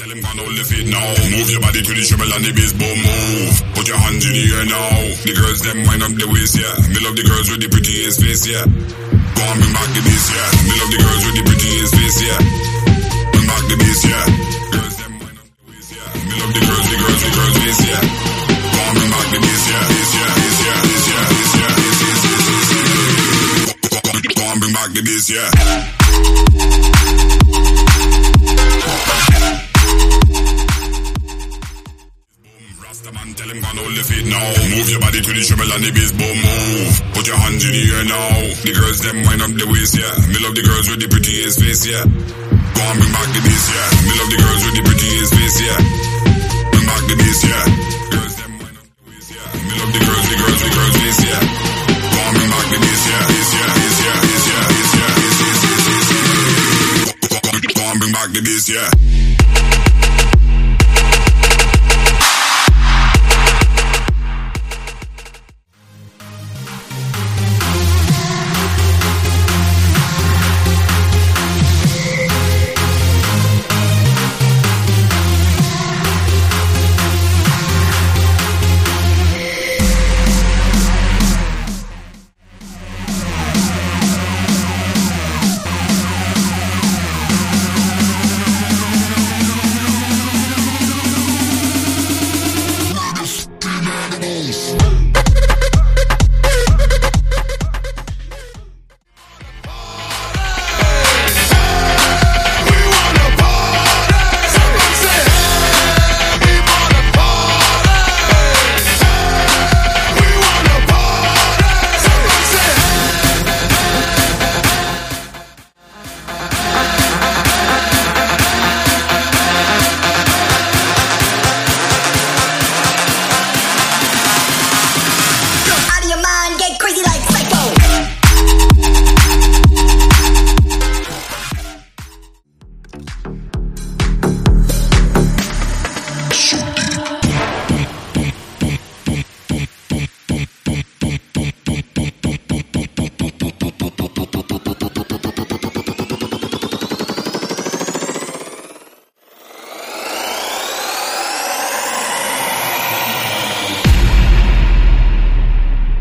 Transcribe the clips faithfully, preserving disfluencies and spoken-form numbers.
tell him gonna lift it now. Move your body to the treble and the bass, boom, move. Put your hands in the air now. The girls them wind up the waist, yeah. Me love the girls with the prettiest face, yeah. Go on, bring back the bass, yeah. Me love the girls with the prettiest face, yeah. Bring back the bass, yeah. Girls them wind up the waist, yeah. Me love the girls, the girls, the girls face, yeah. Go on, bring back the bass, yeah. Bass, yeah, bass, yeah, bass, yeah, bass, yeah, bass, yeah, bass, yeah. Go on, bring back the bass, yeah. Man, tell him gonna lift it now. Move your body to the treble and the bass, boom, move. Put your hands in the air now. The girls them wind up the waist, yeah. Me love the girls with the prettiest face, yeah. Go on, bring back the bass, yeah. Me love the girls with the prettiest face, yeah. Bring back the bass, yeah. Girls them wind up the waist, yeah. Me love the girls, the girls, the girls face, yeah. Go on, bring back the bass, yeah. Bass, yeah, bass, yeah, bass, yeah, bass, yeah, bass, yeah, bass, yeah. Go on, bring back the bass, yeah.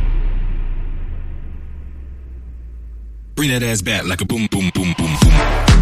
Bring that ass back like a boom, boom, boom, boom, boom.